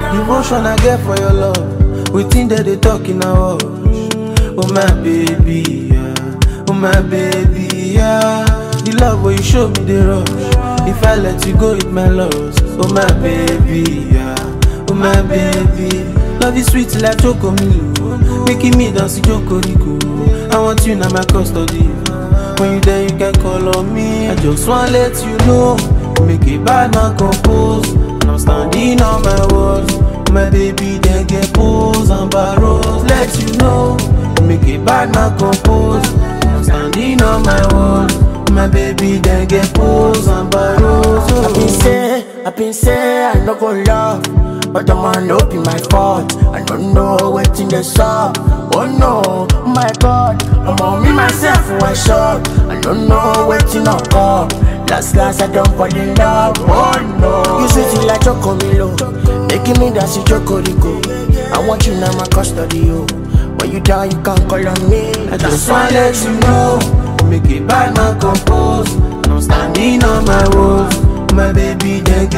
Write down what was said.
Devotion I get for your love. We think that they talking now. Oh my baby, yeah. Oh my baby, yeah. The love where you show me the rush. If I let you go, it my loss. Oh my baby, yeah. Oh my baby. Love is sweet like Chocomilo. Making me dance Jokorico. I want you now my custody. When you there you can call on me. I just wanna let you know. Make a bad man compose. And I'm standing on my walls. My baby then get pose and barrows. Let you know. Make a bad man compose. And I'm standing on my walls. My baby then get pose and barrows. I've been say I no go love, but the man no be my fault. I don't know what's in the sub. Oh no, my God, I'm on me myself who I shot. I don't know what's in a cup. Last I don't fall in love. Oh no, you sweet it like Chocomilo, making me dance Jokorico. I want you now my custody, oh. When you down you can call on me. I just wanna let you know. Make a bad man compose. And I'm standing on my walls. My baby then